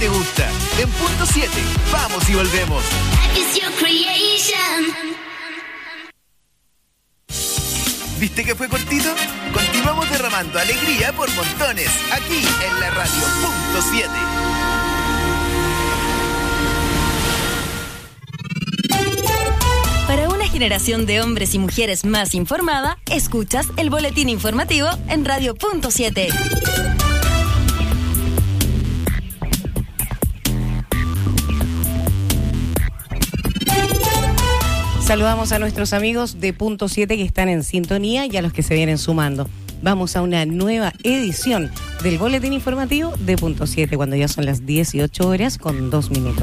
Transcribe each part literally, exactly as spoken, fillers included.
te gusta. En punto siete, vamos y volvemos. ¿Viste que fue cortito? Continuamos derramando alegría por montones, aquí en la radio punto siete. Para una generación de hombres y mujeres más informada, escuchas el boletín informativo en radio punto siete. Saludamos a nuestros amigos de Punto siete que están en sintonía y a los que se vienen sumando. Vamos a una nueva edición del boletín informativo de Punto siete cuando ya son las dieciocho horas con dos minutos.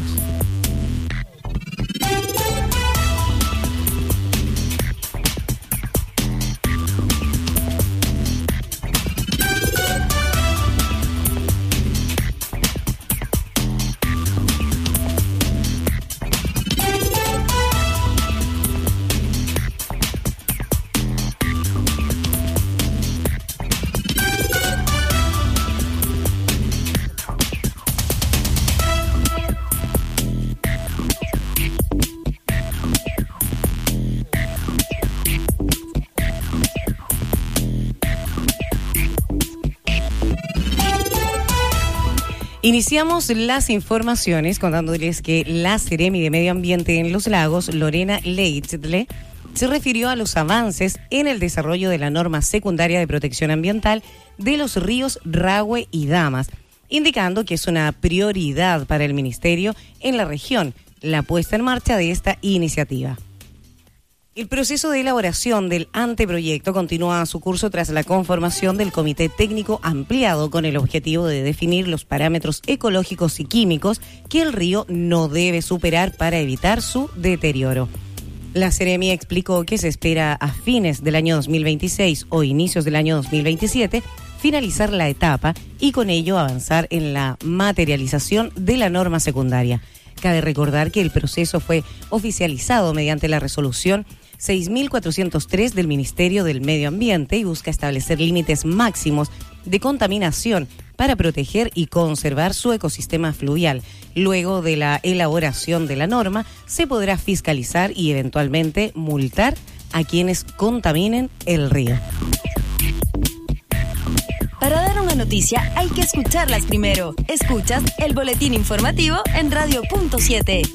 Iniciamos las informaciones contándoles que la Seremi de Medio Ambiente en Los Lagos, Lorena Leitzle, se refirió a los avances en el desarrollo de la norma secundaria de protección ambiental de los ríos Rahue y Damas, indicando que es una prioridad para el Ministerio en la región la puesta en marcha de esta iniciativa. El proceso de elaboración del anteproyecto continúa su curso tras la conformación del Comité Técnico Ampliado con el objetivo de definir los parámetros ecológicos y químicos que el río no debe superar para evitar su deterioro. La Seremi explicó que se espera a fines del año dos mil veintiséis o inicios del año dos mil veintisiete finalizar la etapa y con ello avanzar en la materialización de la norma secundaria. Cabe recordar que el proceso fue oficializado mediante la resolución seis mil cuatrocientos tres del Ministerio del Medio Ambiente y busca establecer límites máximos de contaminación para proteger y conservar su ecosistema fluvial. Luego de la elaboración de la norma, se podrá fiscalizar y eventualmente multar a quienes contaminen el río. Para dar una noticia hay que escucharlas primero. Escuchas el boletín informativo en radio punto siete.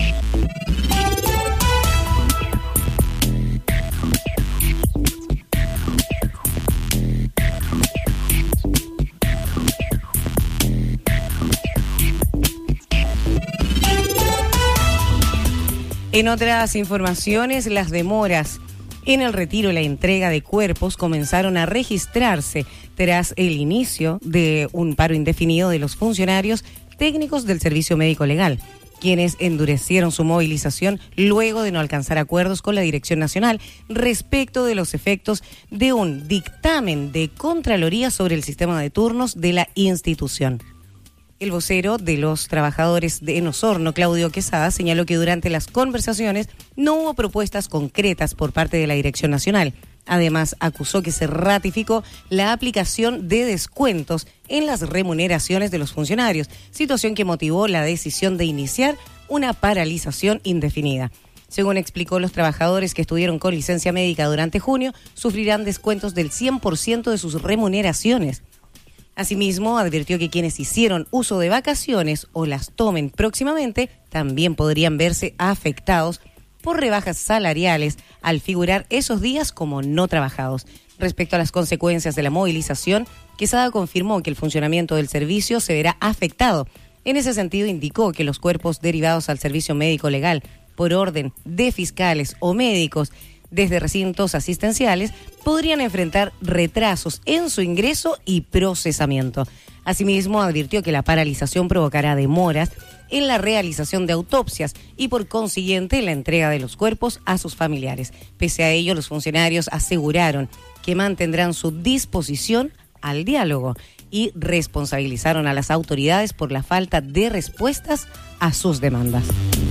En otras informaciones, las demoras en el retiro y la entrega de cuerpos comenzaron a registrarse tras el inicio de un paro indefinido de los funcionarios técnicos del Servicio Médico Legal, quienes endurecieron su movilización luego de no alcanzar acuerdos con la Dirección Nacional respecto de los efectos de un dictamen de Contraloría sobre el sistema de turnos de la institución. El vocero de los trabajadores de En Osorno, Claudio Quesada, señaló que durante las conversaciones no hubo propuestas concretas por parte de la Dirección Nacional. Además, acusó que se ratificó la aplicación de descuentos en las remuneraciones de los funcionarios, situación que motivó la decisión de iniciar una paralización indefinida. Según explicó, los trabajadores que estuvieron con licencia médica durante junio sufrirán descuentos del cien por ciento de sus remuneraciones. Asimismo, advirtió que quienes hicieron uso de vacaciones o las tomen próximamente también podrían verse afectados por rebajas salariales al figurar esos días como no trabajados. Respecto a las consecuencias de la movilización, Quesada confirmó que el funcionamiento del servicio se verá afectado. En ese sentido, indicó que los cuerpos derivados al servicio médico legal por orden de fiscales o médicos desde recintos asistenciales podrían enfrentar retrasos en su ingreso y procesamiento. Asimismo, advirtió que la paralización provocará demoras en la realización de autopsias y por consiguiente la entrega de los cuerpos a sus familiares. Pese a ello, los funcionarios aseguraron que mantendrán su disposición al diálogo y responsabilizaron a las autoridades por la falta de respuestas a sus demandas.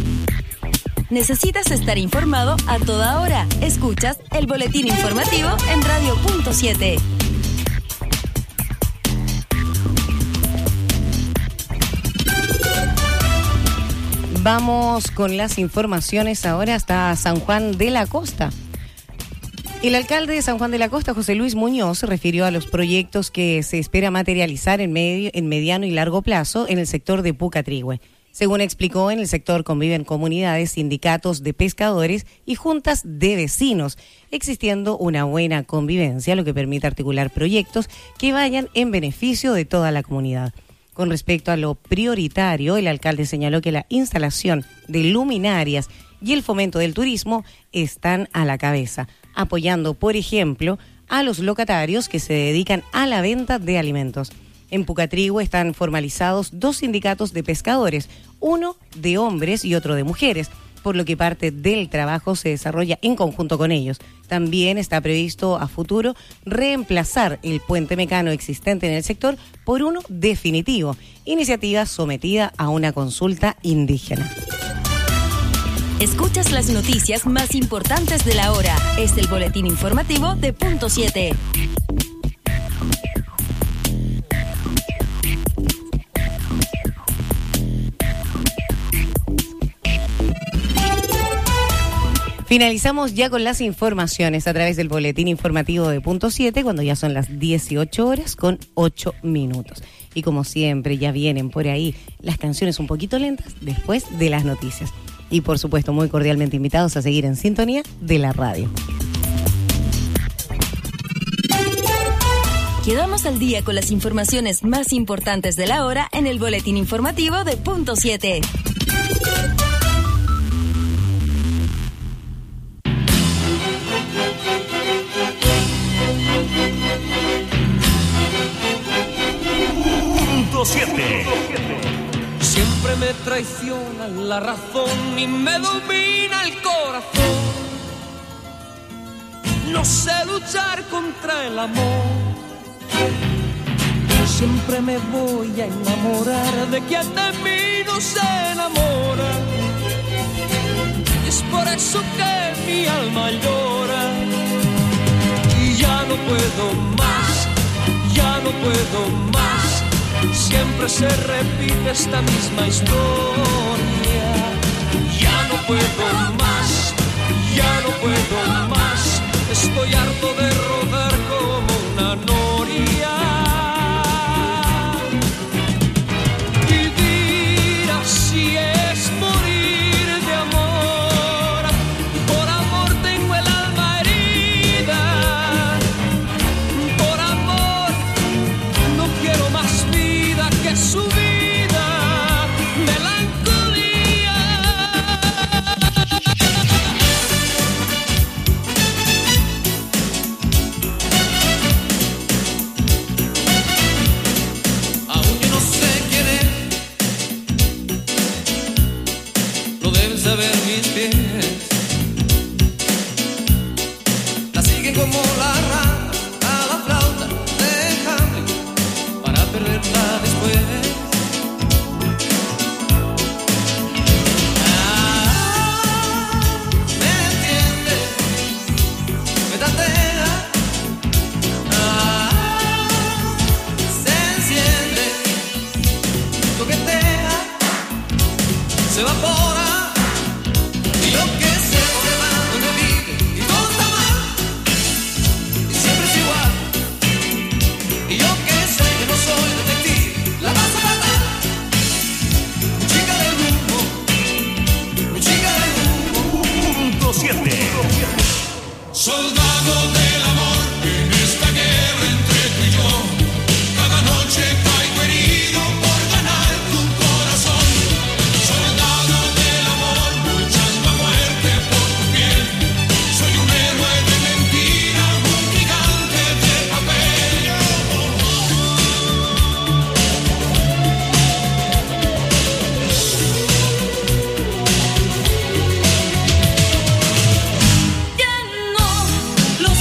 Necesitas estar informado a toda hora. Escuchas el boletín informativo en radio punto siete. Vamos con las informaciones ahora hasta San Juan de la Costa. El alcalde de San Juan de la Costa, José Luis Muñoz, se refirió a los proyectos que se espera materializar en, medio, en mediano y largo plazo en el sector de Pucatrihue. Según explicó, en el sector conviven comunidades, sindicatos de pescadores y juntas de vecinos, existiendo una buena convivencia, lo que permite articular proyectos que vayan en beneficio de toda la comunidad. Con respecto a lo prioritario, el alcalde señaló que la instalación de luminarias y el fomento del turismo están a la cabeza, apoyando, por ejemplo, a los locatarios que se dedican a la venta de alimentos. En Pucatrihue están formalizados dos sindicatos de pescadores, uno de hombres y otro de mujeres, por lo que parte del trabajo se desarrolla en conjunto con ellos. También está previsto a futuro reemplazar el puente mecano existente en el sector por uno definitivo, iniciativa sometida a una consulta indígena. Escuchas las noticias más importantes de la hora. Es el boletín informativo de Punto siete. Finalizamos ya con las informaciones a través del boletín informativo de Punto siete, cuando ya son las dieciocho horas con ocho minutos. Y como siempre, ya vienen por ahí las canciones un poquito lentas después de las noticias. Y por supuesto, muy cordialmente invitados a seguir en sintonía de la radio. Quedamos al día con las informaciones más importantes de la hora en el boletín informativo de Punto siete. siete. Siempre me traiciona la razón y me domina el corazón. No sé luchar contra el amor. Siempre me voy a enamorar de quien de mí no se enamora. Y es por eso que mi alma llora. Y ya no puedo más, ya no puedo más. Siempre se repite esta misma historia. Ya no puedo más, ya no puedo más. Estoy harto de rodar como una noria. Vivir así es morir de amor. Por amor tengo el alma herida. Por amor no quiero más vida que su vida, melancolía. Aunque no sé quién es, lo deben saber mis pies. La siguen como la rana a la flauta de Hamlet para perderla después. Se evapora y lo que se mueve va donde vive y todo está mal y siempre es igual. Y yo que sé que no soy detective, la vas a matar. Mi chica del humo, mi chica del humo. Punto siete. Soldado del amor, en esta guerra entre tú y yo, cada noche caigo herido por ganar tu corazón. Soldado del amor, luchando a muerte por tu piel. Soy un héroe de mentira, un gigante de papel. Ya no lo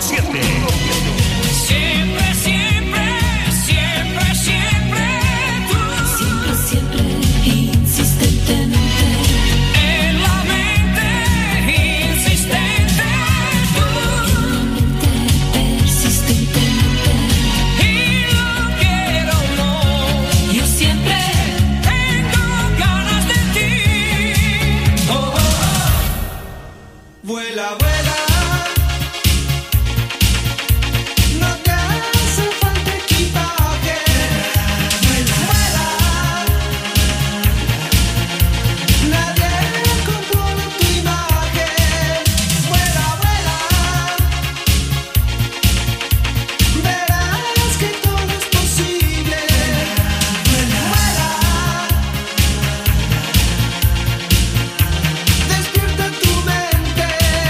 siete. Siempre, siempre, siempre, siempre tú. Siempre, siempre, insistentemente. En la mente, insistente tú. En la mente, persistentemente. Y lo quiero o no, Yo siempre tengo ganas de ti. Oh, oh, oh. Vuela, vuela. No te hace falta equipaje. Vuela, vuela. Nadie controla tu imagen. Vuela, vuela. Verás que todo es posible. Vuela, vuela. Despierta tu mente.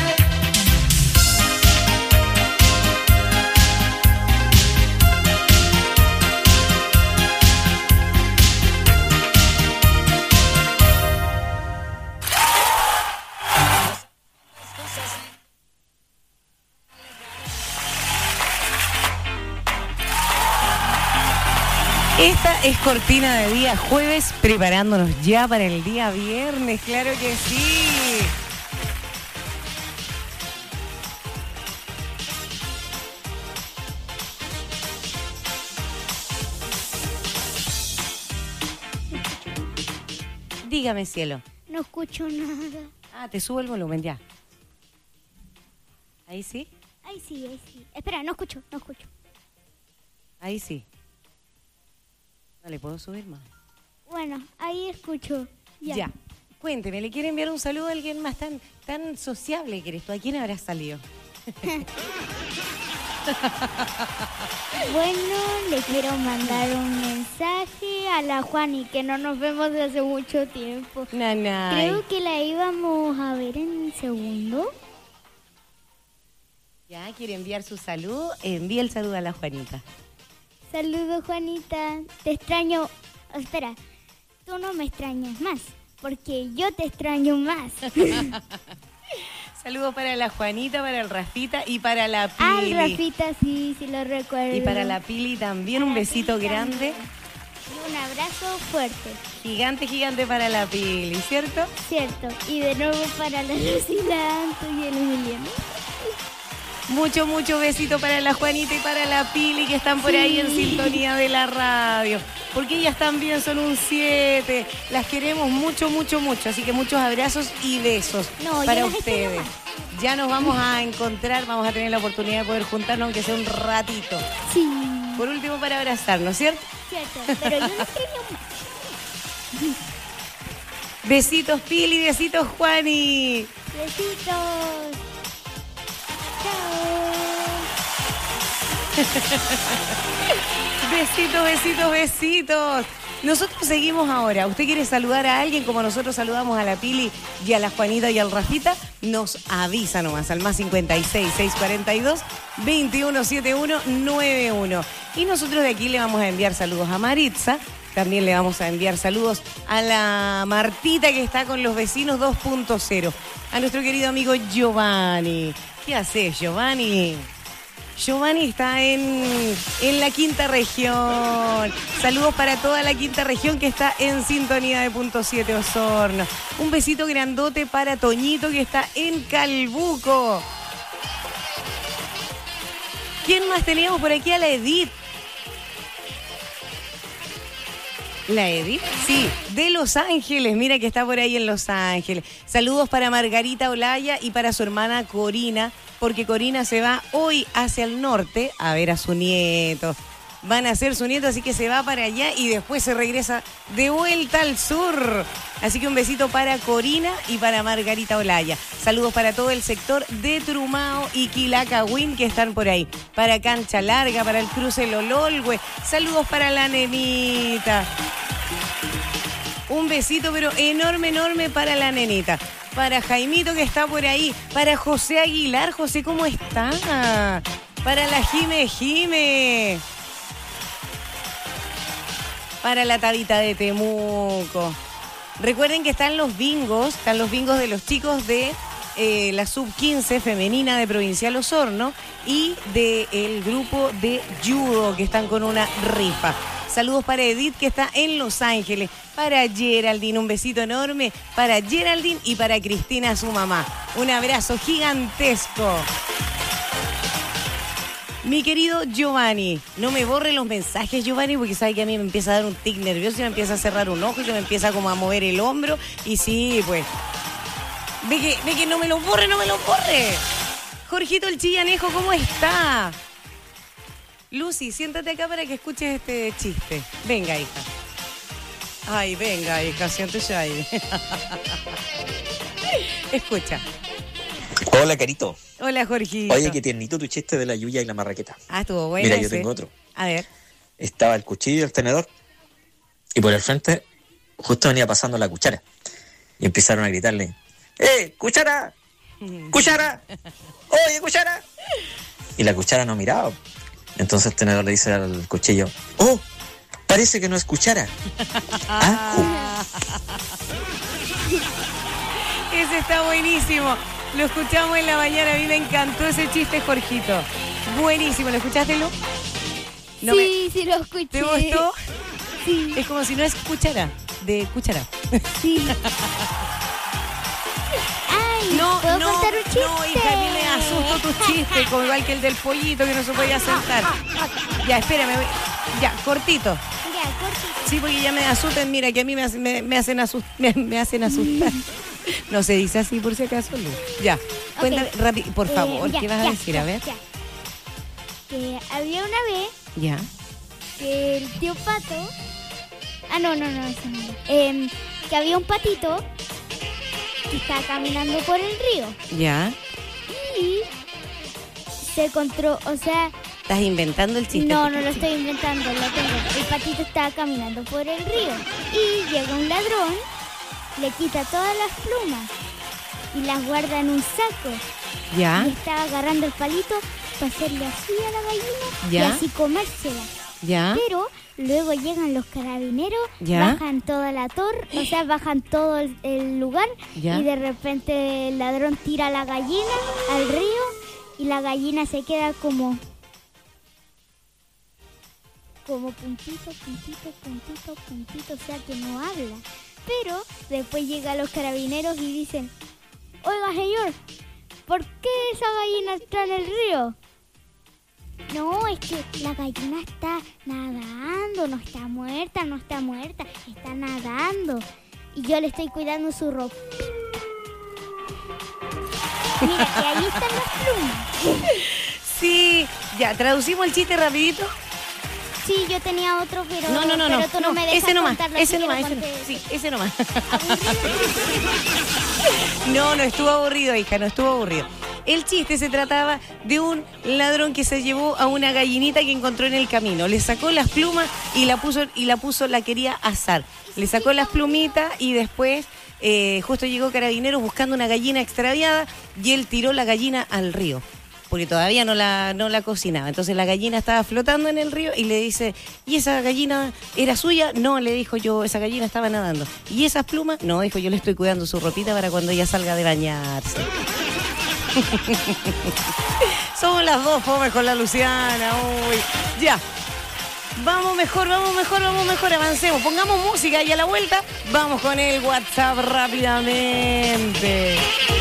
Esta es cortina de día jueves, preparándonos ya para el día viernes, claro que sí. Dígame, cielo. No escucho nada. Ah, te subo el volumen ya. Ahí sí, Ay, sí, ay, sí. Espera, no escucho, no escucho. ahí sí. No le puedo subir más. Bueno, ahí escucho. Ya. Ya. Cuénteme, ¿le quiere enviar un saludo a alguien más tan, tan sociable que eres tú? ¿A quién habrás salido? Bueno, le quiero mandar un mensaje a la Juani, que no nos vemos desde hace mucho tiempo. Nanay. Creo que la íbamos a ver en segundo. Ya, quiere enviar su saludo. Envía el saludo a la Juanita. Saludos, Juanita. Te extraño. Oh, espera, tú no me extrañas más, porque yo te extraño más. Saludos para la Juanita, para el Rafita y para la Ah, Pili. Rafita, sí, sí lo recuerdo. Y para la Pili también un Para besito Pili grande. Y un abrazo fuerte, Gigante, gigante para la Pili, ¿cierto? cierto. Y de nuevo para la Lucila, Anto y el Emiliano. Mucho, mucho besito para la Juanita y para la Pili que están por ahí en Sí. sintonía de la radio. Porque ellas también son un siete. Las queremos mucho, mucho, mucho. Así que muchos abrazos y besos No, yo para las echo ustedes. nomás. Ya nos vamos a encontrar, vamos a tener la oportunidad de poder juntarnos, aunque sea un ratito. Sí, Por último, para abrazarnos, ¿cierto? cierto. Pero yo no extraño más. Besitos, Pili, besitos, Juani. Besitos. Chao. Besitos, besitos, besitos. Nosotros seguimos ahora. ¿Usted quiere saludar a alguien como nosotros saludamos a la Pili y a la Juanita y al Rafita? Nos avisa nomás al más cincuenta y seis, seiscientos cuarenta y dos, veintiuno setenta y uno noventa y uno. Y nosotros de aquí le vamos a enviar saludos a Maritza. También le vamos a enviar saludos a la Martita que está con los vecinos dos punto cero. A nuestro querido amigo Giovanni. ¿Qué haces, Giovanni? Giovanni está en, en la quinta región. Saludos para toda la quinta región que está en sintonía de punto siete Osorno. Un besito grandote para Toñito que está en Calbuco. ¿Quién más teníamos por aquí? A la Edith. ¿La Edith? Sí, de Los Ángeles. Mira que está por ahí en Los Ángeles. Saludos para Margarita Olaya y para su hermana Corina, porque Corina se va hoy hacia el norte a ver a su nieto. Van a ser su nieto, así que se va para allá y después se regresa de vuelta al sur. Así que un besito para Corina y para Margarita Olaya. Saludos para todo el sector de Trumao y Quilacagüín que están por ahí. Para Cancha Larga, para el cruce Lololgüe. Saludos para la nenita. Un besito, pero enorme, enorme para la nenita. Para Jaimito que está por ahí. Para José Aguilar. José, ¿cómo está? Para la Jime Jime. Para la Tabita de Temuco. Recuerden que están los bingos, están los bingos de los chicos de eh, la sub quince femenina de Provincial Osorno y del grupo de judo que están con una rifa. Saludos para Edith, que está en Los Ángeles. Para Geraldine, un besito enorme. Para Geraldine y para Cristina, su mamá. Un abrazo gigantesco. Mi querido Giovanni, no me borre los mensajes, Giovanni, porque sabe que a mí me empieza a dar un tic nervioso y me empieza a cerrar un ojo y que me empieza como a mover el hombro. Y sí, pues, ve que, ve que no me los borre, no me los borre. Jorgito el Chillanejo, ¿cómo está? Lucy, siéntate acá para que escuches este chiste. Venga, hija. Ay, venga, hija, siéntese ahí. Escucha. Hola, Carito. Hola, Jorgito. Oye, qué tiernito tu chiste de la yuya y la marraqueta. Ah, estuvo bueno. Mira, yo ese. tengo otro. A ver. Estaba el cuchillo y el tenedor. Y por el frente, justo venía pasando la cuchara. Y empezaron a gritarle: ¡Eh, cuchara! ¡Cuchara! ¡Oye, cuchara! Y la cuchara no miraba. Entonces el tenedor le dice al cuchillo: ¡Oh! Parece que no es cuchara. Ah, Ese está buenísimo. Lo escuchamos en la mañana. A mí me encantó ese chiste, Jorgito. Buenísimo. ¿Lo escuchaste, Lu? No sí, sí lo escuché. ¿Te gustó? Sí. Es como si no es cuchara, de cuchara. Sí. Ay, No, ¿puedo no, contar un chiste? no, hija, a mí me asustó tu chiste, como igual que el del pollito que no se podía sentar. Ya, espérame, voy- ya, cortito. Ya, cortito. Sí, porque ya me asustan, mira, que a mí me, hace- me, me hacen, asust- me, me hacen asustar. No se dice así por si acaso, Lu. Ya, cuéntame rápido, por Eh, favor, ya, ¿qué vas a ya, decir? ya, A ver. ya. Que había una vez Ya, que el tío Pato... Ah, no, no, no, eso no. Em, que había un patito que estaba caminando por el río ya. y se encontró, o sea, Estás inventando el chiste. no, no lo estoy inventando, lo tengo. El patito estaba caminando por el río y llega un ladrón, le quita todas las plumas y las guarda en un saco. Ya, Y estaba agarrando el palito para hacerle así a la gallina Ya. y así comérsela. ya. Pero luego llegan los carabineros, Ya. bajan toda la torre, o sea, bajan todo el, el lugar Ya. y de repente el ladrón tira a la gallina al río y la gallina se queda como como puntito, puntito, puntito, puntito, o sea que no habla. Pero después llegan los carabineros y dicen: oiga, señor, ¿por qué esa gallina está en el río? No, es que la gallina está nadando, no está muerta, no está muerta, está nadando. Y yo le estoy cuidando su ropa. Mira, que ahí están las plumas. Sí, ya, traducimos el chiste rapidito. Sí, yo tenía otro, pero, No, no, no, pero no. tú no, me dejas ese nomás, contarlo, ese así que nomás, lo ese nomás. conté. Sí, ese nomás. Aburrido. No, no estuvo aburrido, hija, no estuvo aburrido. El chiste se trataba de un ladrón que se llevó a una gallinita que encontró en el camino. Le sacó las plumas y la puso, y la puso, la quería asar. Le sacó las plumitas y después eh, justo llegó Carabineros buscando una gallina extraviada y él tiró la gallina al río, porque todavía no la, no la cocinaba. Entonces la gallina estaba flotando en el río y le dice: ¿y esa gallina era suya? No, le dijo yo, esa gallina estaba nadando. ¿Y esas plumas? No, dijo, yo le estoy cuidando su ropita para cuando ella salga de bañarse. Somos las dos fome con la Luciana, uy. Ya. Vamos mejor, vamos mejor, vamos mejor, avancemos. Pongamos música y a la vuelta vamos con el WhatsApp rápidamente.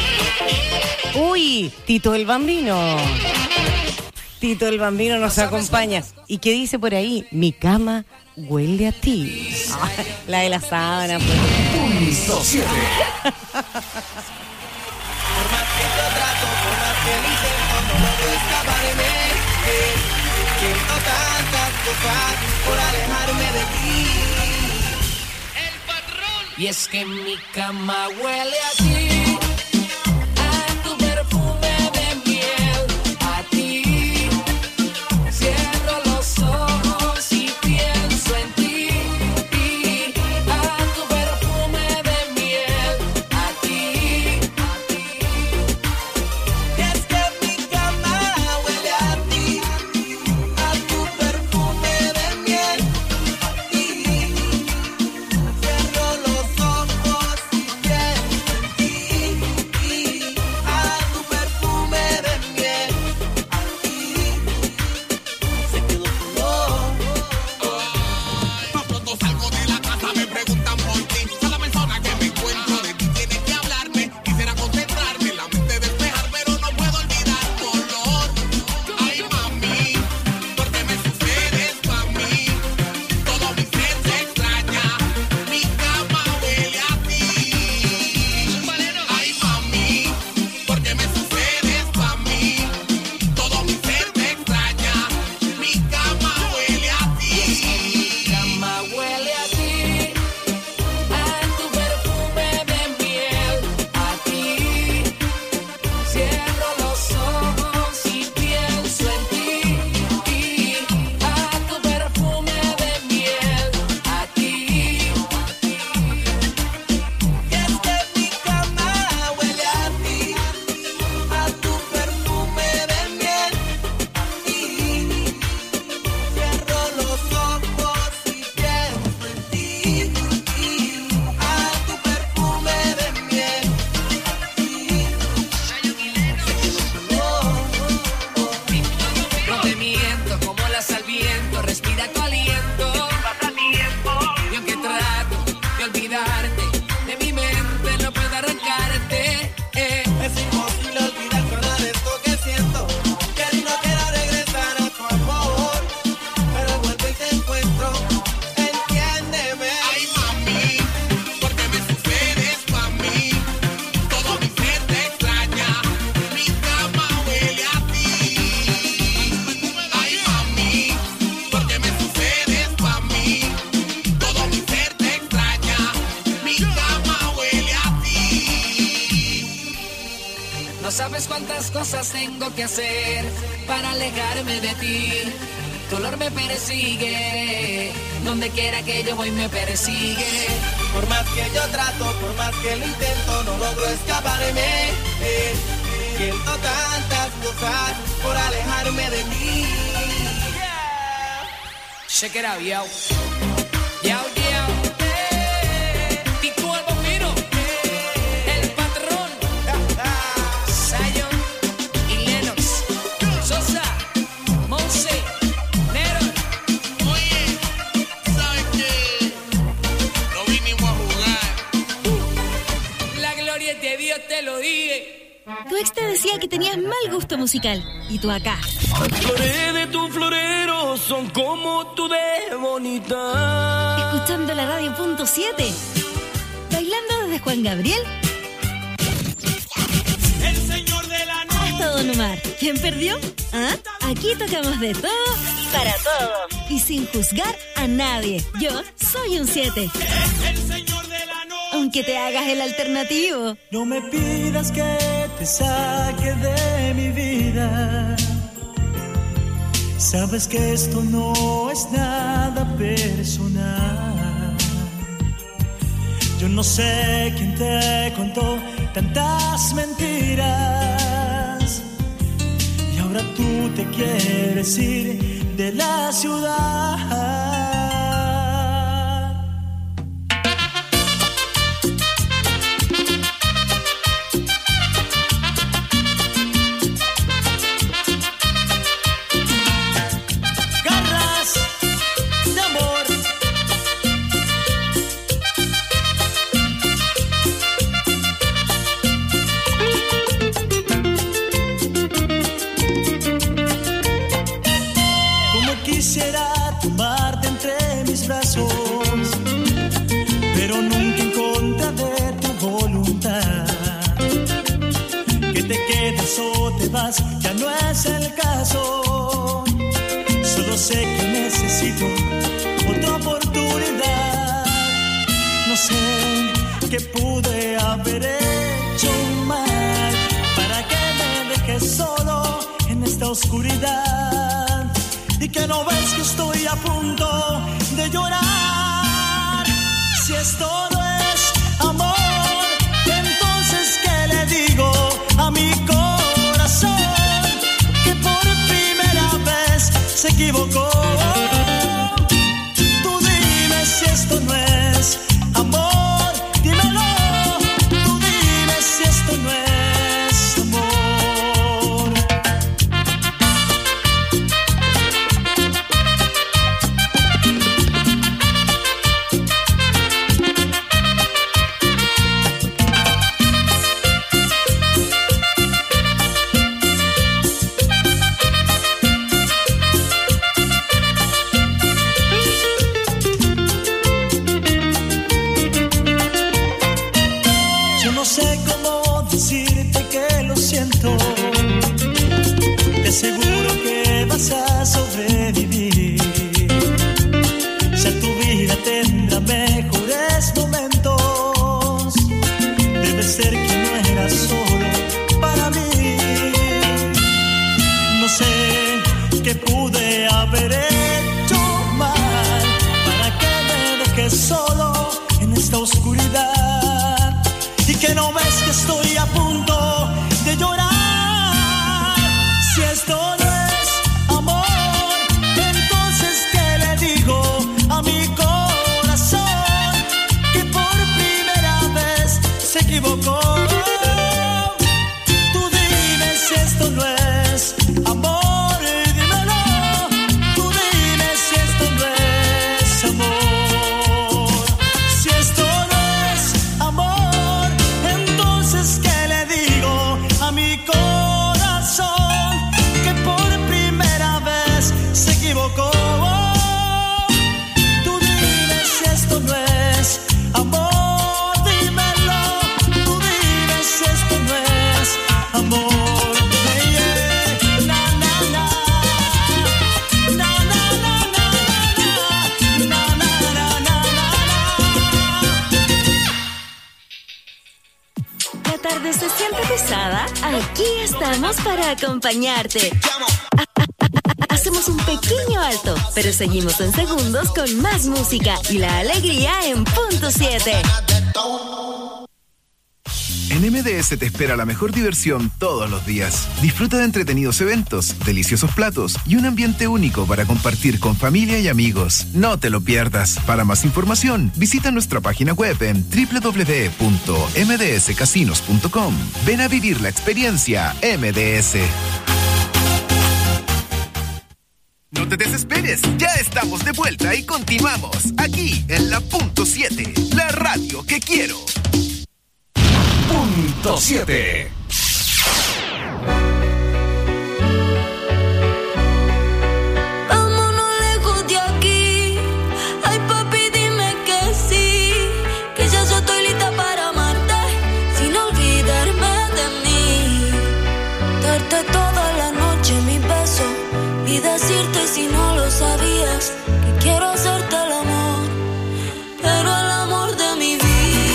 Uy, Tito el Bambino. Tito el Bambino nos acompaña. ¿Y qué dice por ahí? Mi cama huele a ti. Ah, la de la sábana, pues. Punto siete. Por más que yo trato, por más que lo intento, no logro escapar de mí. Siento tantas cosas por alejarme de ti. El patrón. Y es que mi cama huele a ti, a tu perfume de miel, a ti. Cierro los ojos y pienso en ti, y a tu perfume de miel, a ti. Y es que mi cama huele a ti, a tu perfume de miel, a ti. Cierro los ojos y pienso en ti. No sabes cuántas cosas tengo que hacer para alejarme de ti. Tu olor me persigue, donde quiera que yo voy me persigue. Por más que yo trato, por más que lo intento, no logro escaparme. Eh, siento tantas cosas por alejarme de ti. Yeah. Check it out, yo. Yo, yo. Eh. Tico el bombino. Eh. El patrón. Zion y Lennox. Sosa. Monse. Nero. Oye, ¿sabes qué? No vinimos a jugar. La gloria de Dios, te lo dije. Tu ex te decía que tenías mal gusto musical. Y tú acá. Flores de tu florero son como tú de bonita. Escuchando la radio punto siete. Bailando desde Juan Gabriel El señor de la noche. hasta Don Omar. ¿Quién perdió? ¿Ah? Aquí tocamos de todo para todo. Y sin juzgar a nadie. Yo soy un siete. El señor de la noche. Aunque te hagas el alternativo. No me pidas que te saque de mi vida. Sabes que esto no es nada personal. Yo no sé quién te contó tantas mentiras. Y ahora tú te quieres ir de la ciudad. Garras de amor. Como quisiera tomarte entre mis brazos, pero nunca en contra de tu voluntad. Que te quedes o te vas, ya no es el caso. Solo sé que necesito otra oportunidad. No sé qué pude haber hecho mal para que me dejes solo en esta oscuridad. Y que no ves que estoy a punto de llorar. Si esto no es amor, entonces ¿qué le digo a mi corazón? Que por primera vez se equivocó. Tú dime si esto no es amor, dímelo. Tú dime si esto no es amor. Yo no sé cómo decirte que lo siento. Te aseguro que vas a sobrevivir. Ya tu vida tendrá mejores momentos. Debe ser que no eras solo para mí. No sé qué pude haber hecho mal para que me dejes solo en esta oscuridad. Y que no ves que estoy a punto de llorar. Si esto no es amor, entonces ¿qué le digo a mi corazón? Que por primera vez se equivocó. Tú dime si esto no es amor, dímelo. Tú dime si esto no es amor. Si esto no es amor, entonces ¿qué le digo a mi corazón? Que por primera vez se equivocó. Tú dime si esto no es amor, dímelo. Tú dime si esto no es amor. Hey, yeah. Na, na, na. Na, na, na, na, na. Na, na, na, na, na. La tarde se siente pesada. nada, aquí estamos para acompañarte. Hacemos un pequeño alto, pero seguimos en segundos con más música y la alegría en punto siete. En M D S te espera la mejor diversión todos los días. Disfruta de entretenidos eventos, deliciosos platos y un ambiente único para compartir con familia y amigos. No te lo pierdas. Para más información, visita nuestra página web en doble u doble u doble u punto m d s casinos punto com. Ven a vivir la experiencia M D S. No te desesperes, ya estamos de vuelta y continuamos aquí en la punto siete, la radio que quiero. Punto siete. Vámonos lejos de aquí. Ay, papi, dime que sí. Que ya yo estoy lista para amarte, sin olvidarme de mí. Darte toda la noche mi beso y decirte, si no lo sabías, que quiero hacerte el amor, pero el amor de mi vida.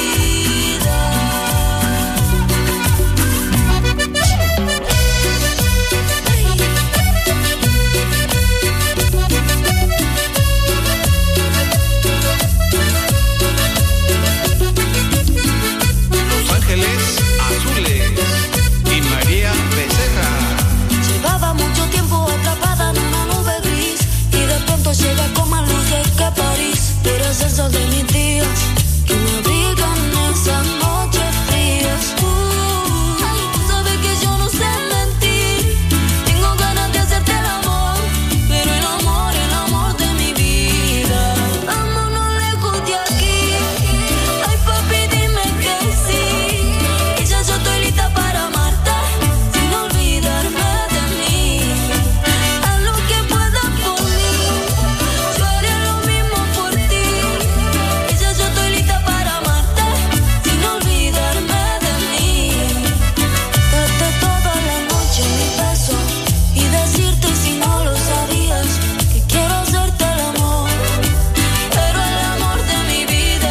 Los Ángeles Azules y María Becerra. Llevaba mucho tiempo atrapada en una nube gris y de pronto llega con más luces que París. Tú eres el sol de mis días que me abrigan esas noches frías. Uh, sabes que yo no sé mentir, tengo ganas de hacerte el amor, pero el amor, el amor de mi vida. Vámonos lejos de aquí. Ay, papi, dime que sí, que ya yo estoy lista para amarte, sin olvidarme de mí. Haz lo que puedas por mí, yo haré lo mismo por ti. Que ya yo estoy lista para amarte, sin olvidarme de mí. Darte toda la noche mi beso y decirte, si no lo sabías, que quiero hacerte el amor, pero el amor de mi vida.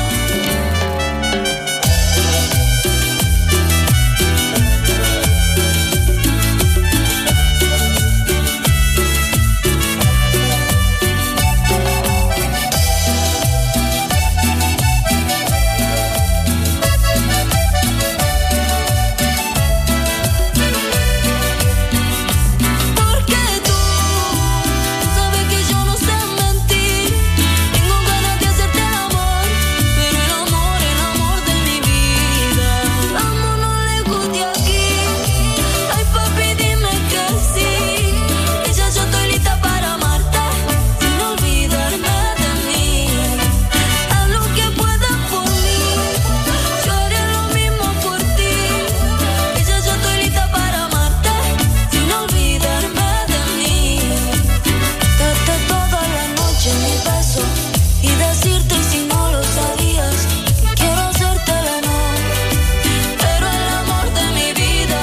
Porque tú sabes que yo no sé mentir, tengo ganas de hacerte el amor, pero el amor, el amor de mi vida. Vámonos lejos de aquí. Ay, papi, dime que sí, que ya yo estoy lista para amarte, sin olvidarme de mí. Haz lo que puedas por mí, yo haré lo mismo por ti. Que ya yo estoy lista para amarte, sin olvidarme de mí. Darte toda la noche mi beso y decirte, si no lo sabías, que quiero hacerte el amor, pero el amor de mi vida.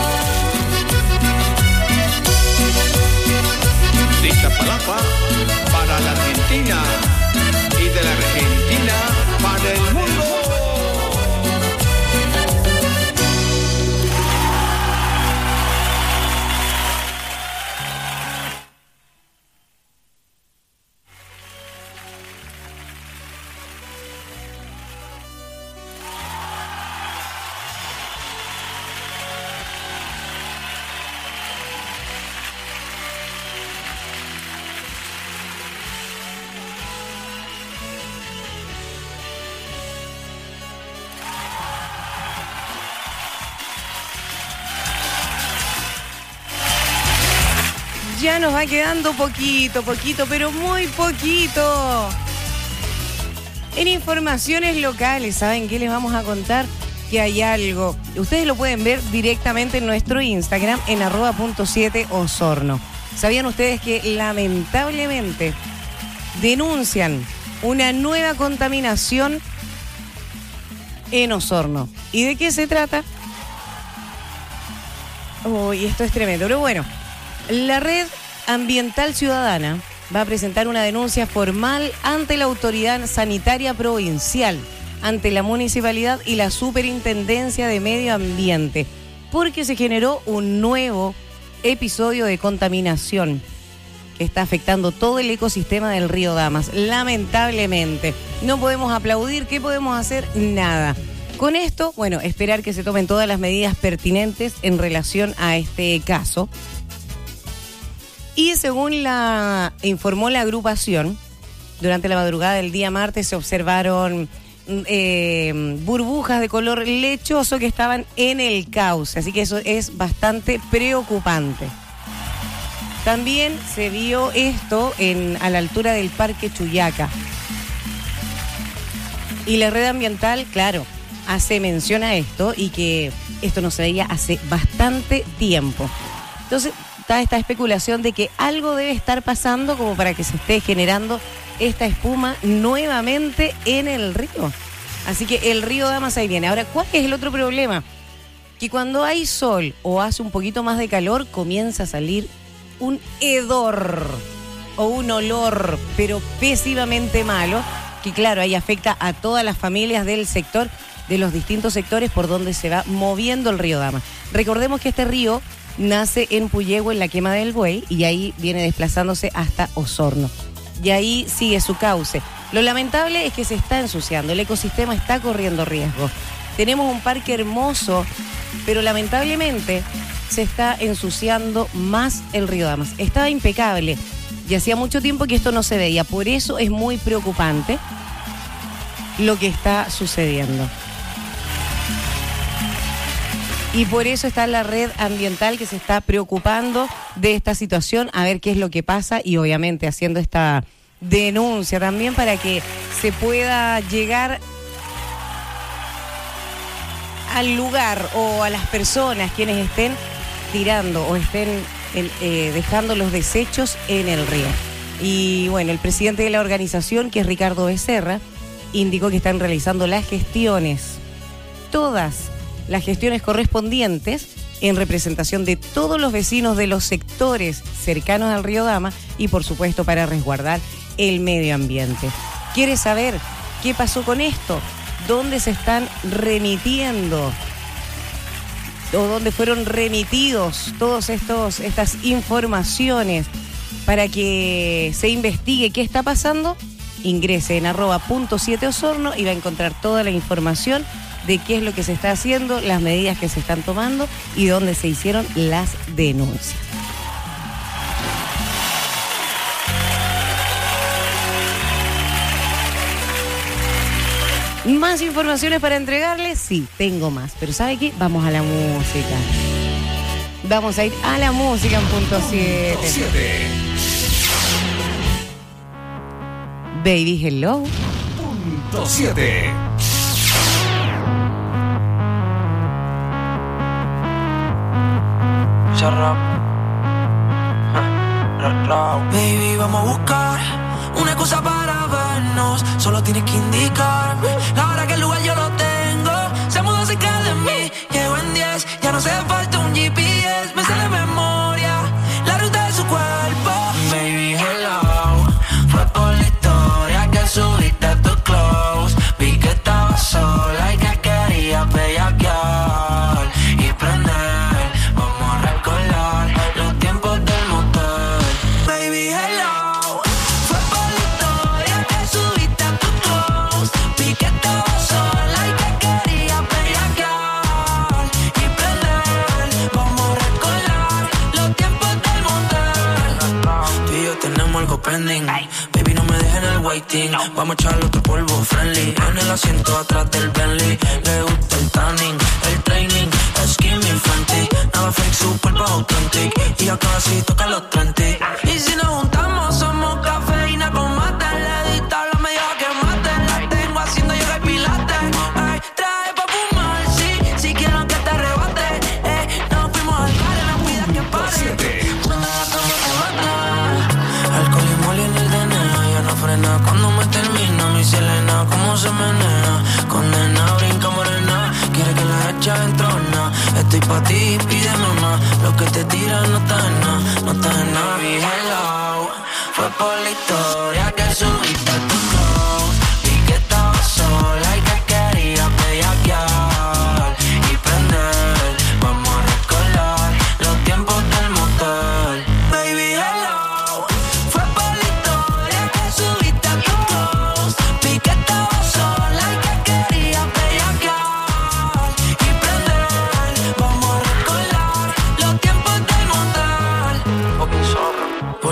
De Iztapalapa para la Argentina y de la Argentina para el mundo. Ya nos va quedando poquito, poquito, pero muy poquito. En informaciones locales, ¿saben qué les vamos a contar? Que hay algo. Ustedes lo pueden ver directamente en nuestro Instagram, en arroba punto siete Osorno. ¿Sabían ustedes que lamentablemente denuncian una nueva contaminación en Osorno? ¿Y de qué se trata? Uy, esto es tremendo. Pero bueno, la Red Ambiental Ciudadana va a presentar una denuncia formal ante la Autoridad Sanitaria Provincial, ante la Municipalidad y la Superintendencia de Medio Ambiente, porque se generó un nuevo episodio de contaminación que está afectando todo el ecosistema del río Damas. Lamentablemente, no podemos aplaudir. ¿Qué podemos hacer? Nada. Con esto, bueno, esperar que se tomen todas las medidas pertinentes en relación a este caso. Y según la informó la agrupación, durante la madrugada del día martes se observaron eh, burbujas de color lechoso que estaban en el cauce, así que eso es bastante preocupante. También se vio esto en, a la altura del Parque Chuyaca. Y la red ambiental, claro, hace mención a esto y que esto no se veía hace bastante tiempo. Entonces está esta especulación de que algo debe estar pasando como para que se esté generando esta espuma nuevamente en el río. Así que el río Damas ahí viene. Ahora, ¿cuál es el otro problema? Que cuando hay sol o hace un poquito más de calor, comienza a salir un hedor o un olor, pero pésimamente malo, que claro, ahí afecta a todas las familias del sector, de los distintos sectores por donde se va moviendo el río Damas. Recordemos que este río nace en Puyehue, en la Quema del Buey, y ahí viene desplazándose hasta Osorno. Y ahí sigue su cauce. Lo lamentable es que se está ensuciando, el ecosistema está corriendo riesgo. Tenemos un parque hermoso, pero lamentablemente se está ensuciando más el río Damas. Estaba impecable y hacía mucho tiempo que esto no se veía. Por eso es muy preocupante lo que está sucediendo. Y por eso está la red ambiental que se está preocupando de esta situación, a ver qué es lo que pasa y obviamente haciendo esta denuncia también para que se pueda llegar al lugar o a las personas quienes estén tirando o estén eh, dejando los desechos en el río. Y bueno, el presidente de la organización, que es Ricardo Becerra, indicó que están realizando las gestiones, todas las gestiones correspondientes en representación de todos los vecinos de los sectores cercanos al río Dama y por supuesto para resguardar el medio ambiente. ¿Quiere saber qué pasó con esto? ¿Dónde se están remitiendo o dónde fueron remitidos todas estas informaciones para que se investigue qué está pasando? Ingrese en arroba punto siete Osorno y va a encontrar toda la información de qué es lo que se está haciendo, las medidas que se están tomando y dónde se hicieron las denuncias. ¿Más informaciones para entregarles? Sí, tengo más. Pero ¿sabe qué? Vamos a la música. Vamos a ir a la música en punto siete. Baby Hello. Punto siete. Baby, vamos a buscar una excusa para vernos. Solo tienes que indicarme la hora que el lugar yo lo tengo. Se mudó cerca de mí, llego en diez. Ya no hace falta un G P S, me sale de memoria la ruta de su cuerpo. Baby, hello, fue por la historia que subiste a tus clothes. Vi que estaba sola y que quería bellaquear y prender. Vamos a recordar los tiempos del motel. Baby, hello, fue por la historia que subiste a tus clothes. Vi que estaba sola y que quería bellaquear y prender. Vamos a recordar los tiempos del motel. Tú y yo tenemos algo pending. Baby, no me dejes en el waiting. Vamos a echarle otro polvo friendly en el asiento atrás del Bentley. Le gusta el tanning, el training, skinny Fenty. Nada fake, su cuerpo authentic. Y ya casi toca los treinta. Y si nos juntamos somos cafeína con mate. Le dista la media que mate. La tengo haciendo yoga y pilates. Ay, trae pa' fumar, sí. Si quiero que te arrebate. Eh, nos fuimos al bar, no pidas que pare. Cuando la cama te mata. Alcohol y mole en el D N A. Ya no frena cuando me termina mi Selena. Cómo se menea. Condena, brinca morena. Quiere que la echa en trona. Estoy pa' ti, pídeme más. Lo que te tiran no está en nada, no está en nada. Mi hello, fue por la historia que subiste a tu clothes. Vi que estaba sola y que quería bellaquear y prender. Vamos a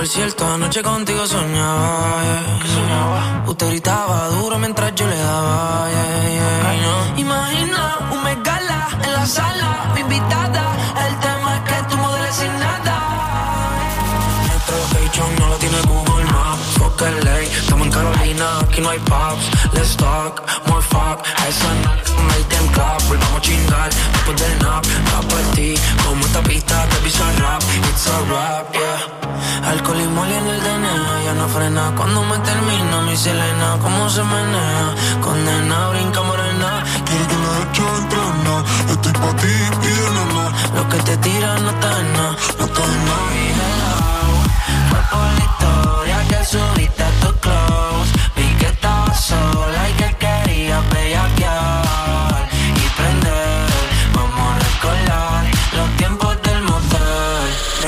por cierto, anoche contigo soñaba, yeah. ¿Qué soñaba? Usted gritaba duro mientras yo le daba, yeah, yeah, no. Imagina un megala en la sala, mi invitada. El tema es que tú modeles sin nada. Nuestro location no lo tiene Google Maps. Fuck L A, estamos en Carolina, aquí no hay pubs. Let's talk, more fuck. Esa noche make them clap. Volvamos a chingar después del nap. Va por ti, como esta pista te pisa rap. It's a rap, yeah. Alcohol y moli en el D N A, ya no frena. Cuando me termina mi Selena, cómo se menea. Condena, brinca morena. Quiero que la eche entrena. Estoy pa' ti, pide nada. Lo que te tira no está en nada, no está en nada. Fue por la historia que subiste a tu close. Vi que estabas sola y que querías bellaquear y prender. Vamos a recordar los tiempos del motel.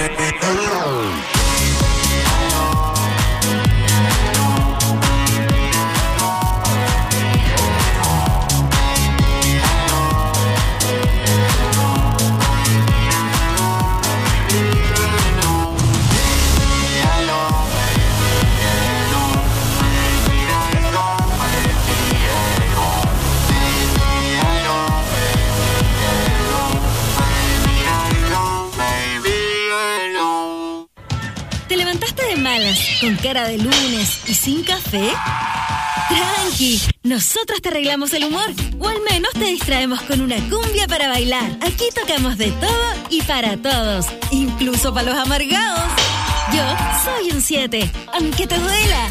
¿Te levantaste de malas, con cara de lunes y sin café? Tranqui, nosotros te arreglamos el humor, o al menos te distraemos con una cumbia para bailar. Aquí tocamos de todo y para todos, incluso para los amargados. Yo soy un siete, aunque te duela.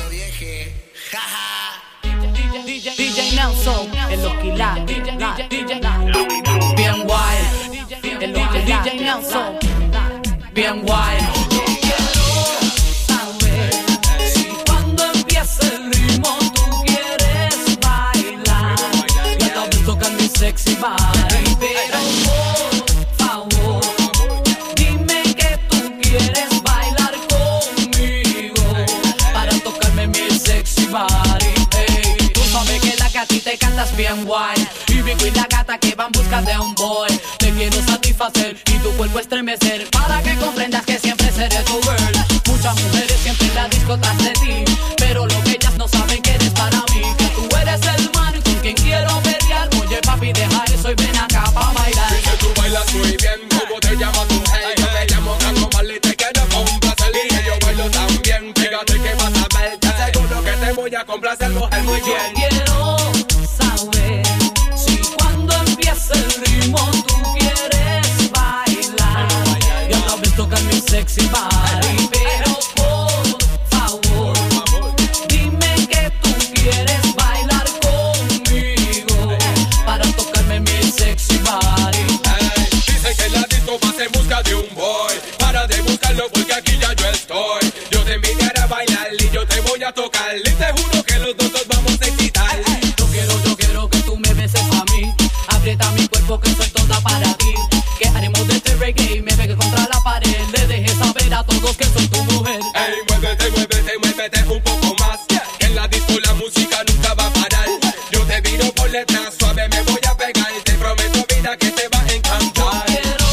D J Nelson, el Loquila, bien wild, el D J Nelson, bien wild. Sexy body, pero por favor, dime que tú quieres bailar conmigo para tocarme mi sexy body. Hey, tú sabes que la que a ti te cantas bien guay y Vico y la gata que van busca de un boy. Te quiero satisfacer y tu cuerpo estremecer para que comprendas que siempre seré tu girl. Muchas mujeres siempre en la disco tras de ti, pero lo que ellas no saben que eres para mí, que tú eres el man con quien quiero pelear. Oye papi, deja eso y ven acá pa' bailar. Dice tú bailas muy bien, ¿cómo te llamas tu hey? Yo te llamo Carlos Marley, te quiero complacer. Y que yo bailo también, fíjate que vas a ver. Te aseguro que te voy a complacer, mujer, muy bien. Yo quiero saber si cuando empiece el ritmo tú quieres bailar y otra vez tocar mi sexy body. Pero por favor, dime que tú quieres bailar conmigo para tocarme mi sexy body. Hey, dice que la disco vas en busca de un boy. Para de buscarlo porque aquí ya yo estoy. Yo te invitaré a bailar y yo te voy a tocar. Y te juro que los dos nos vamos a excitar. Yo quiero, yo quiero que tú me beses a mí. Aprieta mi cuerpo que soy toda para ti. Que haremos de este reggae y me pegue contra la pared. Le dejes saber a todos que soy tu mujer. Ey, muévete, muévete, muévete un poco más. Que en la disco la música nunca va a parar. Yo te viro por detrás, suave me voy a pegar. Te prometo vida que te va a encantar. Quiero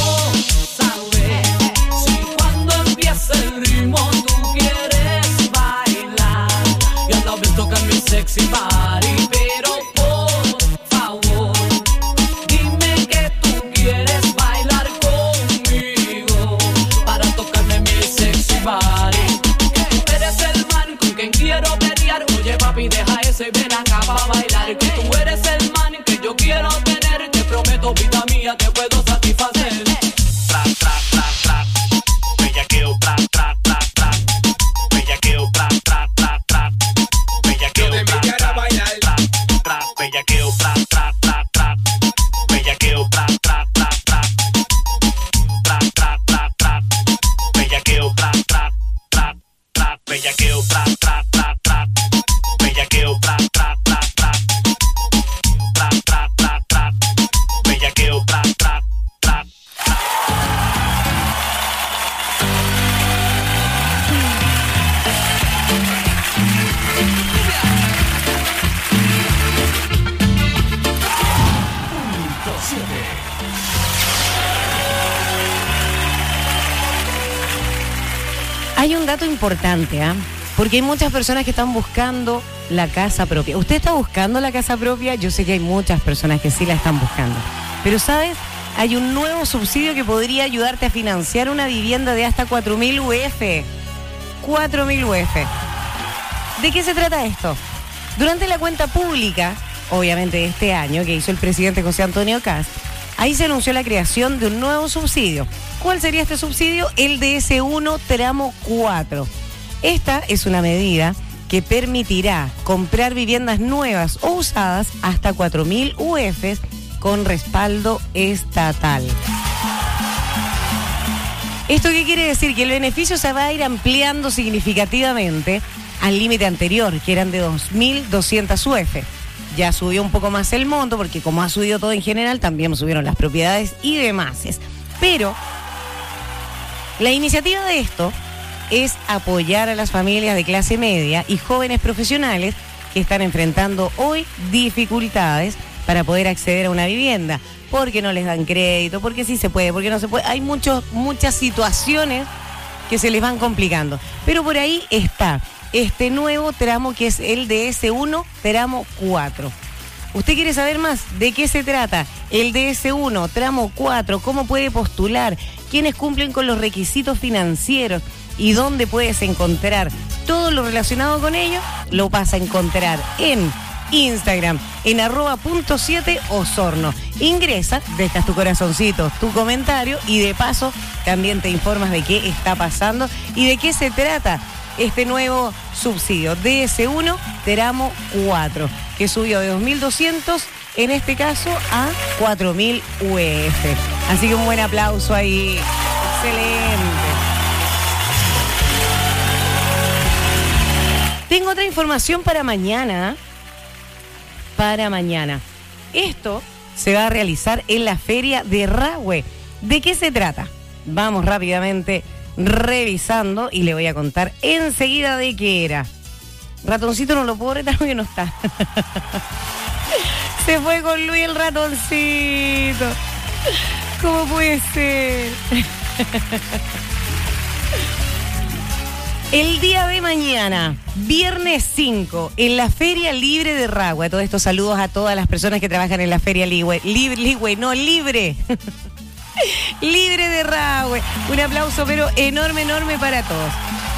saber si cuando empiece el ritmo tú quieres bailar y a la vez tocar mi sexy body. Pero por favor, dime que tú quieres bailar conmigo para tocarme mi sexy body. Tú eres el man con quien quiero pelear. Oye papi, deja eso y ven acá pa' bailar. Que tú eres el man que yo quiero tener. Te prometo vida mía te puedo satisfacer. Tra, tra, tra, tra. Bellaqueo, tra, tra, tra, tra. Bellaqueo, tra, tra, tra, tra. Bellaqueo, tra, tra, tra. Hay un dato importante, ¿ah? Porque hay muchas personas que están buscando la casa propia. ¿Usted está buscando la casa propia? Yo sé que hay muchas personas que sí la están buscando. Pero, ¿sabes? Hay un nuevo subsidio que podría ayudarte a financiar una vivienda de hasta cuatro mil U F. cuatro mil U F. ¿De qué se trata esto? Durante la cuenta pública, obviamente de este año, que hizo el presidente José Antonio Kast, ahí se anunció la creación de un nuevo subsidio. ¿Cuál sería este subsidio? El D S uno tramo cuatro. Esta es una medida que permitirá comprar viviendas nuevas o usadas hasta cuatro mil U F con respaldo estatal. ¿Esto qué quiere decir? Que el beneficio se va a ir ampliando significativamente al límite anterior, que eran de dos mil doscientas U F. Ya subió un poco más el monto, porque como ha subido todo en general, también subieron las propiedades y demás. Pero la iniciativa de esto es apoyar a las familias de clase media y jóvenes profesionales que están enfrentando hoy dificultades para poder acceder a una vivienda, porque no les dan crédito, porque sí se puede, porque no se puede. Hay muchos, muchas situaciones que se les van complicando. Pero por ahí está este nuevo tramo que es el D S uno tramo cuatro. ¿Usted quiere saber más de qué se trata? El D S uno tramo cuatro, cómo puede postular, quiénes cumplen con los requisitos financieros y dónde puedes encontrar todo lo relacionado con ello, lo vas a encontrar en Instagram, en arroba punto siete Osorno. Ingresa, dejas tu corazoncito, tu comentario y de paso también te informas de qué está pasando y de qué se trata este nuevo subsidio D S uno tramo cuatro, que subió de dos mil doscientos en este caso a cuatro mil U F. Así que un buen aplauso ahí. Excelente. Tengo otra información para mañana. Para mañana. Esto se va a realizar en la Feria de Rahue. ¿De qué se trata? Vamos rápidamente revisando y le voy a contar enseguida de qué era. Ratoncito no lo puedo retar porque no está. Se fue con Luis el ratoncito. ¿Cómo puede ser? El día de mañana, viernes cinco, en la Feria Libre de Rahue. Todos estos saludos a todas las personas que trabajan en la Feria Libre. Libre, libre no, libre. Libre de Rahue. Un aplauso, pero enorme, enorme para todos.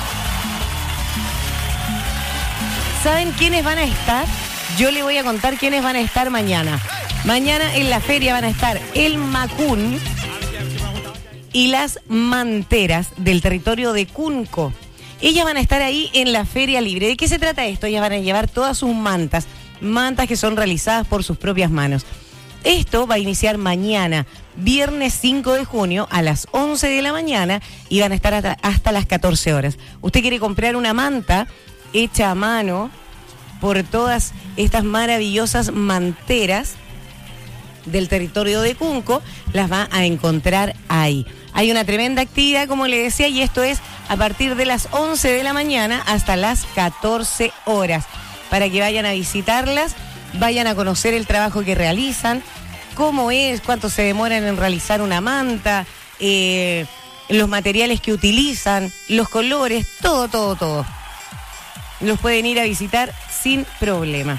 ¿Saben quiénes van a estar? Yo le voy a contar quiénes van a estar mañana. Mañana en la feria van a estar el Macún y las manteras del territorio de Cunco. Ellas van a estar ahí en la Feria Libre. ¿De qué se trata esto? Ellas van a llevar todas sus mantas, mantas que son realizadas por sus propias manos. Esto va a iniciar mañana, viernes cinco de junio, a las once de la mañana y van a estar hasta, hasta las catorce horas. Usted quiere comprar una manta hecha a mano por todas estas maravillosas manteras del territorio de Cunco, las va a encontrar ahí. Hay una tremenda actividad, como le decía, y esto es a partir de las once de la mañana hasta las catorce horas. Para que vayan a visitarlas, vayan a conocer el trabajo que realizan, cómo es, cuánto se demoran en realizar una manta, eh, los materiales que utilizan, los colores, todo, todo, todo. Los pueden ir a visitar sin problema.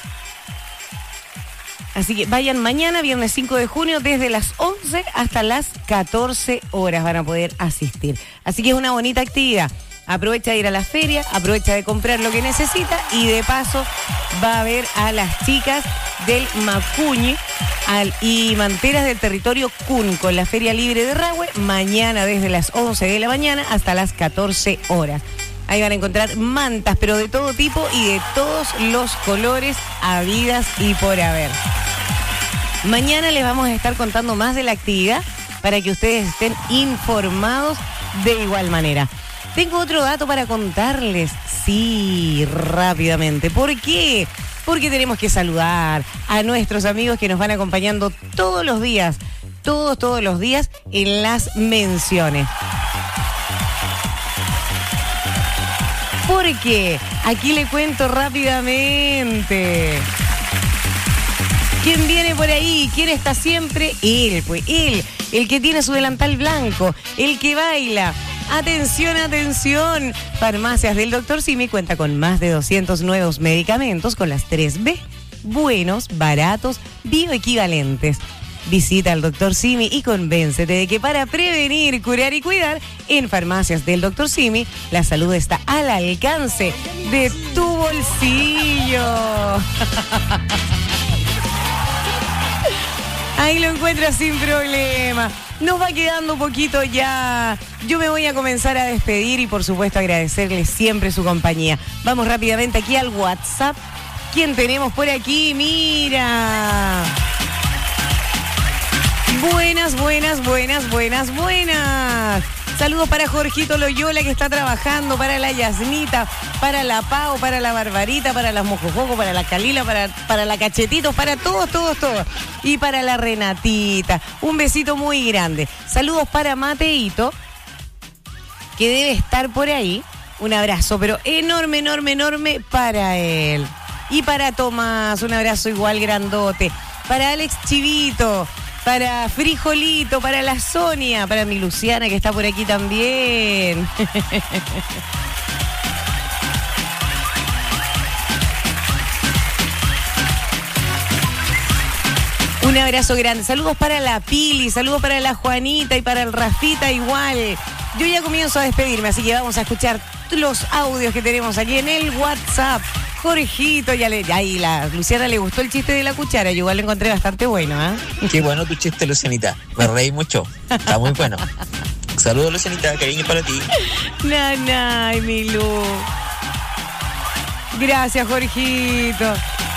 Así que vayan mañana, viernes cinco de junio, desde las once hasta las catorce horas van a poder asistir. Así que es una bonita actividad. Aprovecha de ir a la feria, aprovecha de comprar lo que necesita y de paso va a ver a las chicas del Macuñi al, y manteras del territorio Cunco en la Feria Libre de Rahue, mañana desde las once de la mañana hasta las catorce horas. Ahí van a encontrar mantas, pero de todo tipo y de todos los colores, habidas y por haber. Mañana les vamos a estar contando más de la actividad para que ustedes estén informados de igual manera. Tengo otro dato para contarles, sí, rápidamente. ¿Por qué? Porque tenemos que saludar a nuestros amigos que nos van acompañando todos los días, todos, todos los días en las menciones. Porque aquí le cuento rápidamente. ¿Quién viene por ahí? ¿Quién está siempre? Él, pues él. el que tiene su delantal blanco, el que baila. Atención, atención. Farmacias del doctor Simi cuenta con más de doscientos nuevos medicamentos con las tres B. Buenos, baratos, bioequivalentes. Visita al doctor Simi y convéncete de que para prevenir, curar y cuidar, en Farmacias del doctor Simi, la salud está al alcance de tu bolsillo. Ahí lo encuentras sin problema. Nos va quedando poquito ya. Yo me voy a comenzar a despedir y por supuesto agradecerles siempre su compañía. Vamos rápidamente aquí al WhatsApp. ¿Quién tenemos por aquí? Mira. Buenas, buenas, buenas, buenas, buenas. Saludos para Jorgito Loyola que está trabajando, para la Yasnita, para la Pau, para la Barbarita, para la Mojojoco, para la Calila, para, para la Cachetitos, para todos, todos, todos. Y para la Renatita. Un besito muy grande. Saludos para Mateito, que debe estar por ahí. Un abrazo, pero enorme, enorme, enorme para él. Y para Tomás, un abrazo igual grandote. Para Alex Chivito. Para Frijolito, para la Sonia, para mi Luciana que está por aquí también. Un abrazo grande. Saludos para la Pili, saludos para la Juanita y para el Rafita igual. Yo ya comienzo a despedirme, así que vamos a escuchar los audios que tenemos aquí en el WhatsApp. Jorgito, ya le, ahí la Luciana le gustó el chiste de la cuchara, yo igual lo encontré bastante bueno, ¿ah? ¿eh? Qué bueno tu chiste, Lucianita. Me reí mucho. Está muy bueno. Saludos, Lucianita, cariño para ti. Nanay, mi Lu. Gracias, Jorgito.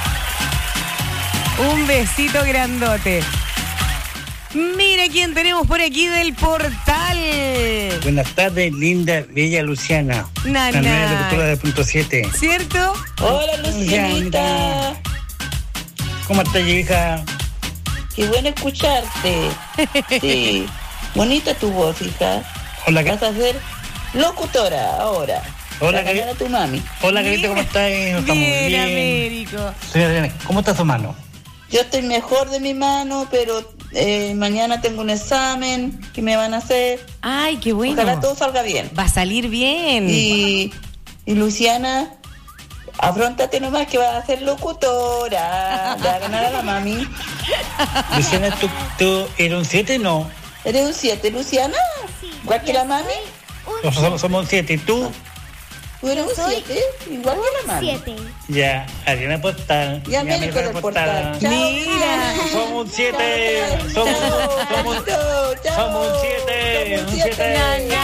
Un besito grandote. Mira quién tenemos por aquí del portal. Buenas tardes, linda, bella Luciana. Nana. La nueva locutora de punto siete. ¿Cierto? Hola, Lucianita. ¿Cómo estás, hija? Qué bueno escucharte. Sí. Bonita tu voz, hija. Hola, vas a ser locutora ahora. Hola, Carita. Tu mami. Hola, Carita, ¿cómo estás? Bien, bien, Américo. Señora Adriana, ¿cómo está su mano? Yo estoy mejor de mi mano, pero eh, mañana tengo un examen que me van a hacer. Ay, qué bueno. Ojalá todo salga bien. Va a salir bien. Y, y Luciana, afróntate nomás que vas a ser locutora. Le va a ganar a la mami. Luciana, ¿tú, tú eres un siete, no? ¿Eres un siete, Luciana? Igual que la mami. Nosotros somos, somos un siete, ¿y tú? ¿Tú eres un siete? Igual que la mami. siete. Ya, Adriana Portal. Ya, Américo del Portal. Chao. Mira. Somos un siete. Somos, somos, somos un siete. Un siete.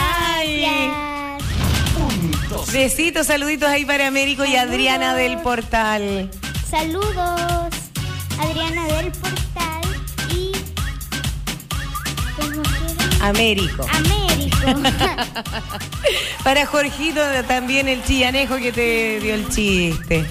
Besitos, saluditos ahí para Américo y Adriana del Portal. Saludos, Adriana del Portal y... ¿cómo era? Américo. Américo. Para Jorgito también el chillanejo que te dio el chiste.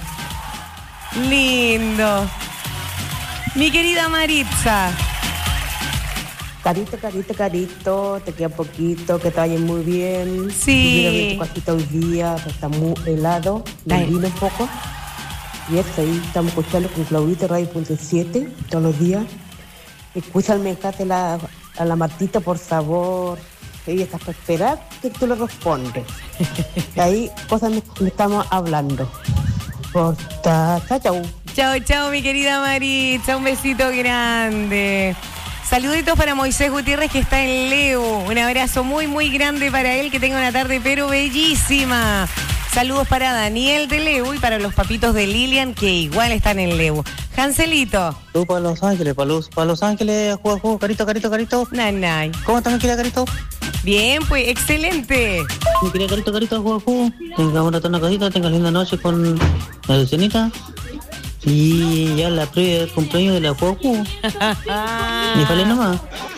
Lindo. Mi querida Maritza. Carito, carito, carito, te queda poquito, que te vaya muy bien. Sí. Mira, vi tu casita hoy día, que está muy helado, me vino un poco. Y eso ahí, estamos escuchando con Claudita Radio punto siete todos los días. Escucha el mensaje a la, a la Martita, por favor. Ella está para esperar que tú le respondes. Y ahí cosas me, me estamos hablando. Porta, chao, chao. Chao, chao, mi querida Maritza. Un besito grande. Saluditos para Moisés Gutiérrez que está en Leo. Un abrazo muy, muy grande para él. Que tenga una tarde pero bellísima. Saludos para Daniel de Leo y para los papitos de Lilian que igual están en Leo. Hanselito. Tú para Los Ángeles, para Los, para Los Ángeles, juego, juego, carito, carito, carito. Nanay. ¿Cómo estás, mi querida Carito? Bien, pues, excelente. Mi querida Carito, carito, juego, juego. Tenga una tona casita, tenga linda noche con la Lucianita. Y ya la previa del cumpleaños de la juego, juego. Ni vale nomás.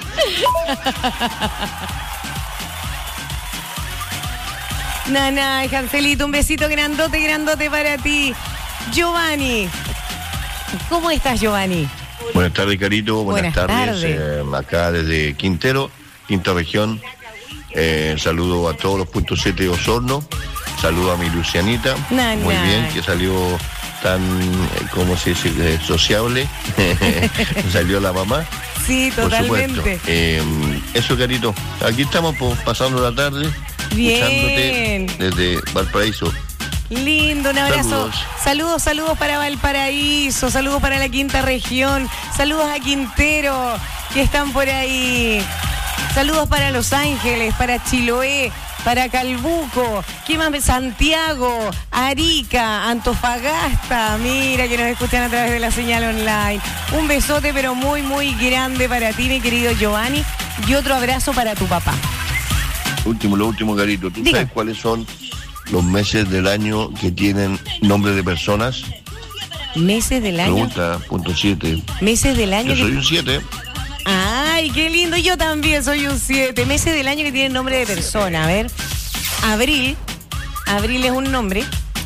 Nanay, Hanselito, un besito grandote, grandote para ti. Giovanni. ¿Cómo estás, Giovanni? Buenas tardes, Carito. Buenas, Buenas tardes. tardes. Eh, acá desde Quintero, quinta región. Eh, saludo a todos los puntos siete de Osorno. Saludo a mi Lucianita. Nah, Muy nah. bien, que salió tan, eh, ¿cómo se dice? Eh, sociable. Salió la mamá. Sí, totalmente. Por supuesto. Eh, eso, Carito. Aquí estamos pues, pasando la tarde. Bien. Escuchándote desde Valparaíso. Lindo, un abrazo. Saludos. Saludos, saludos para Valparaíso, saludos para la quinta región, saludos a Quintero, que están por ahí. Saludos para Los Ángeles, para Chiloé, para Calbuco, ¿qué más? Santiago, Arica, Antofagasta, mira que nos escuchan a través de la señal online. Un besote pero muy, muy grande para ti, mi querido Giovanni, y otro abrazo para tu papá. Último, lo último, Carito. ¿Tú Diga. sabes cuáles son los meses del año que tienen nombre de personas? ¿Meses del año? Pregunta, punto siete. ¿Meses del año? Yo que- soy un siete. Ay, qué lindo. Yo también soy un siete. Meses del año que tienen nombre de persona. A ver. Abril. Abril es un nombre.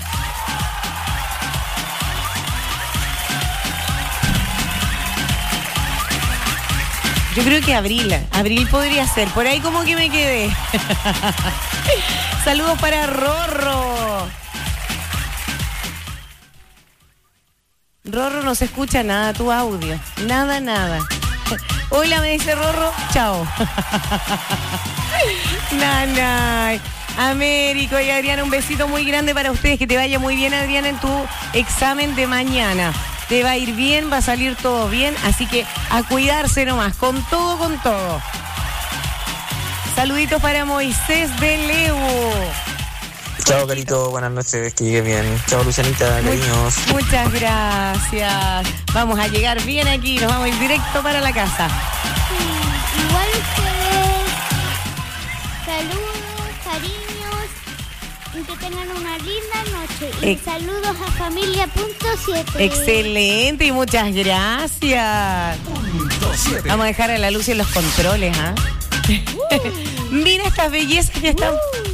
Yo creo que abril. Abril podría ser. Por ahí como que me quedé. Saludos para Rorro. Rorro no se escucha nada tu audio. Nada, nada. Hola, me dice Rorro. Chao. Nanay. Américo y Adriana, un besito muy grande para ustedes. Que te vaya muy bien, Adriana, en tu examen de mañana. Te va a ir bien, va a salir todo bien. Así que a cuidarse nomás. Con todo, con todo. Saluditos para Moisés de Levo. Chao, Carito, buenas noches, que llegue bien. Chao, Lucianita, cariños. Muchas gracias. Vamos a llegar bien aquí, nos vamos a ir directo para la casa. Sí, igual ustedes, saludos, cariños, y que tengan una linda noche. Y Ex- saludos a familia punto siete. Excelente y muchas gracias. Vamos a dejar a la luz en los controles, ¿ah? Mira estas bellezas que están.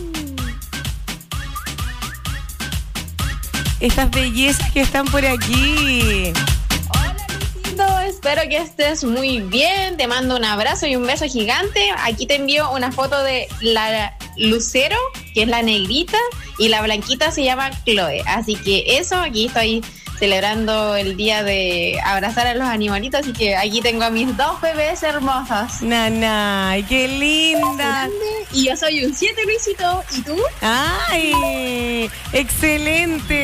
Estas bellezas que están por aquí. Lindo, espero que estés muy bien. Te mando un abrazo y un beso gigante. Aquí te envío una foto de la Lucero, que es la negrita, y la blanquita se llama Chloe. Así que eso, aquí estoy celebrando el día de abrazar a los animalitos, así que aquí tengo a mis dos bebés hermosas. Nanay, qué linda. Y yo soy un siete, Luisito. ¿Y tú? Ay, excelente.